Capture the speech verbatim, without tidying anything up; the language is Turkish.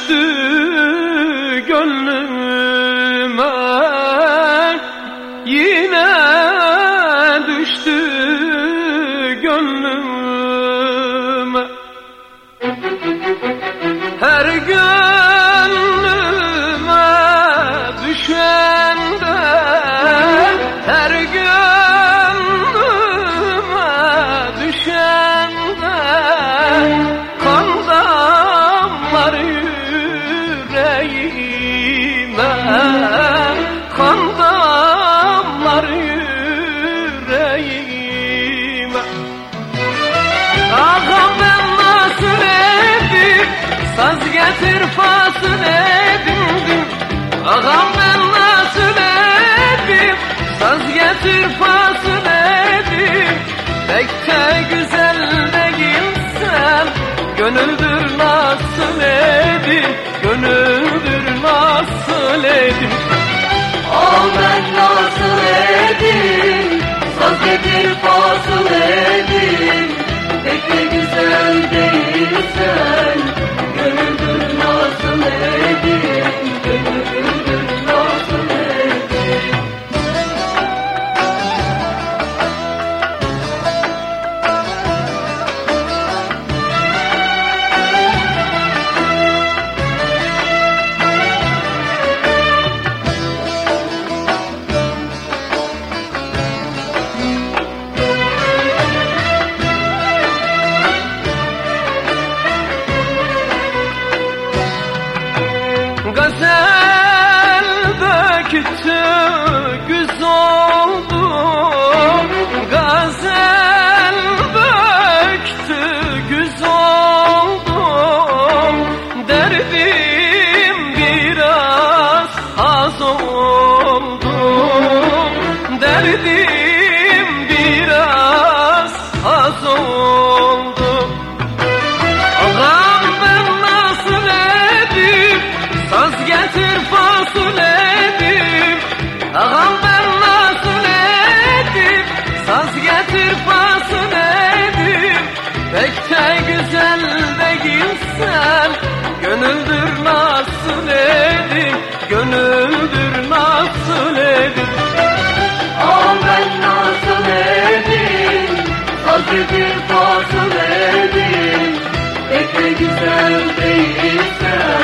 düştü gönlüme, yine düştü gönlüme. Her gönlüme düşende, her gönlüme düşende kan damlar yüreğime, kan damlar yüreğime. Ağam ben nasıl edip saz getir fasıl edindim. Ağam ben nasıl edip saz getir fasıl edip. Pek de güzel değilsen gönüldür nasıl edip, gönüldür nasıl edip. Ağam ben nasıl edip saz getir fasıl edip. Pek de güzel değilsen gönüldür nasıl edip, gönüldür nasıl edip. Gazel döktü güz oldu, gazel döktü güz oldu. Derdim biraz az oldu, derdim biraz az oldu. Ağam ben nasıl edip saz getir fasıl edip. Ağam ben nasıl edip saz getir fasıl edip. Pek de güzel değilsen gönüldür nasıl edip, gönüldür nasıl edip. Ağam ben nasıl edip saz getir fasıl edip. Pek de güzel değilsen